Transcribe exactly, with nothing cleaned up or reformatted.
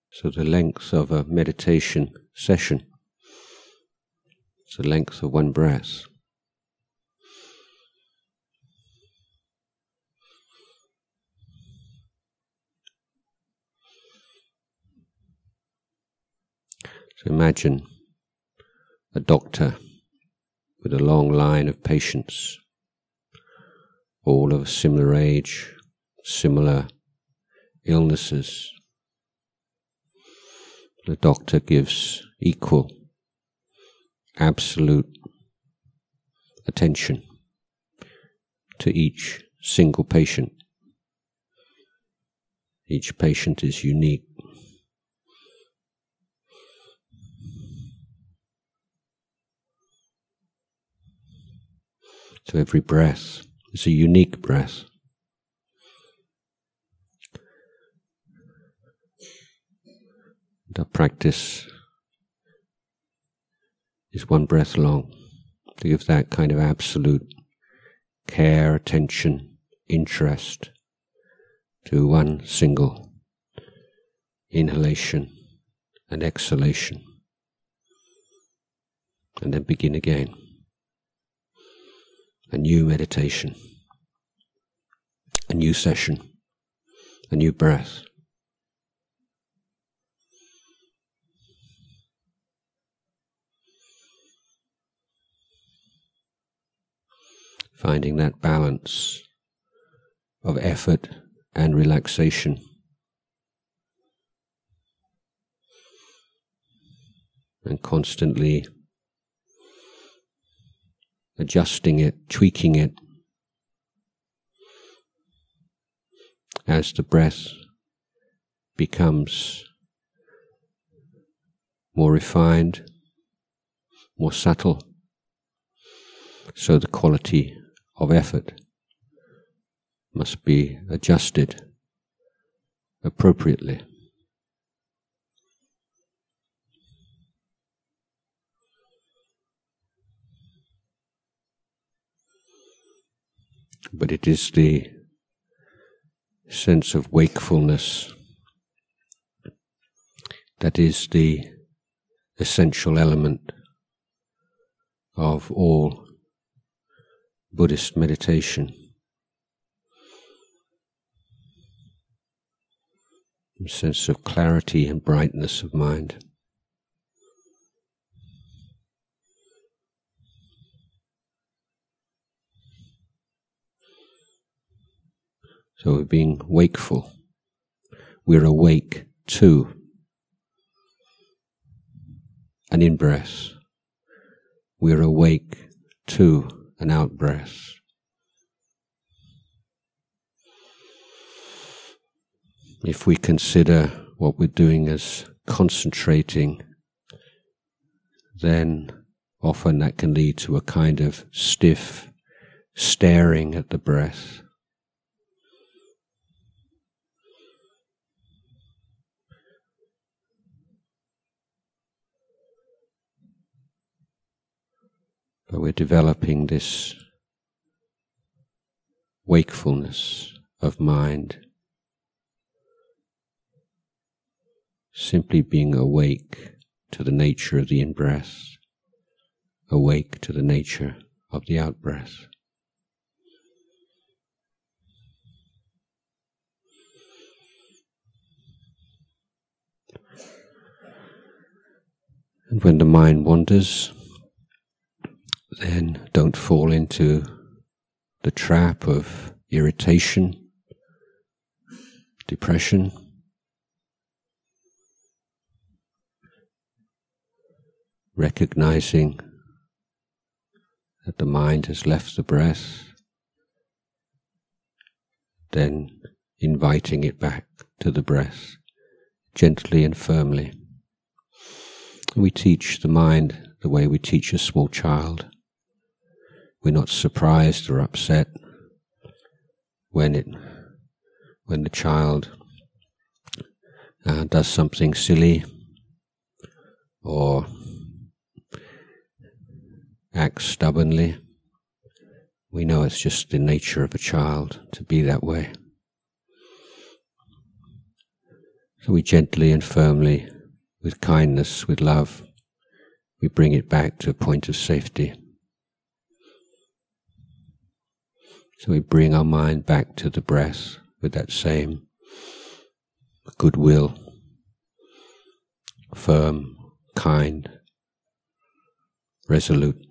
So the length of a meditation session is the length of one breath. So imagine a doctor with a long line of patients, all of a similar age, similar illnesses. The doctor gives equal, absolute attention to each single patient. Each patient is unique. So every breath is a unique breath. And our practice is one breath long, to give that kind of absolute care, attention, interest to one single inhalation and exhalation, and then begin again. A new meditation, a new session, a new breath. Finding that balance of effort and relaxation. And constantly adjusting it, tweaking it, as the breath becomes more refined, more subtle, so the quality of effort must be adjusted appropriately. But it is the sense of wakefulness that is the essential element of all Buddhist meditation. A sense of clarity and brightness of mind. So we're being wakeful. We're awake to an in-breath. We're awake to an out-breath. If we consider what we're doing as concentrating, then often that can lead to a kind of stiff staring at the breath. But we're developing this wakefulness of mind, simply being awake to the nature of the in-breath, awake to the nature of the out-breath. And when the mind wanders, then don't fall into the trap of irritation, depression. Recognizing that the mind has left the breath, then inviting it back to the breath, gently and firmly. We teach the mind the way we teach a small child. We're not surprised or upset when it, when the child uh, does something silly or acts stubbornly. We know it's just the nature of a child to be that way. So we gently and firmly, with kindness, with love, we bring it back to a point of safety. So we bring our mind back to the breath with that same goodwill, firm, kind, resolute.